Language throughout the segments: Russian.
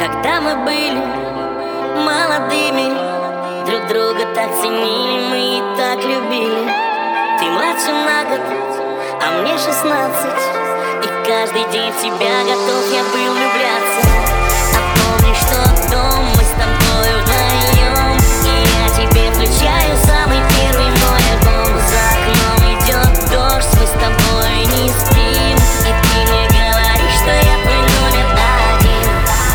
Когда мы были молодыми, друг друга так ценили, мы и так любили. Ты младше на год, а мне 16, и каждый день в тебя готов я был влюбляться. А помнишь тот дом, мы с тобой вдвоем, и я тебе включаю самый первый мой альбом. За окном идет дождь, мы с тобой не спим, и ты мне говоришь, что я твой номер один.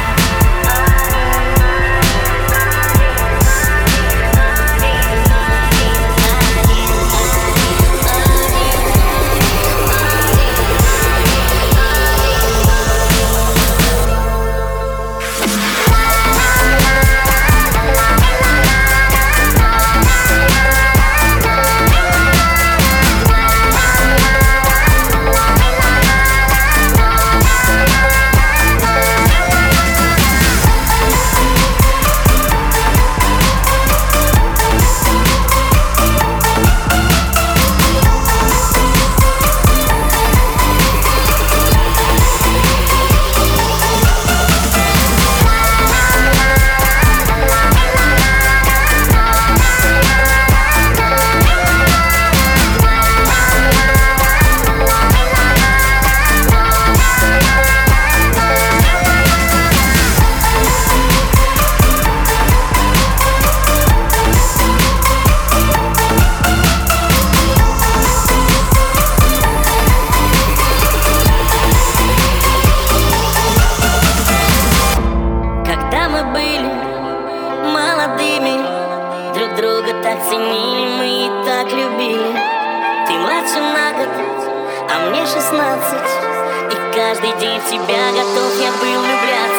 Друг друга так ценили, мы и так любили. Ты младше на год, а мне 16, и каждый день в тебя готов я был влюбляться.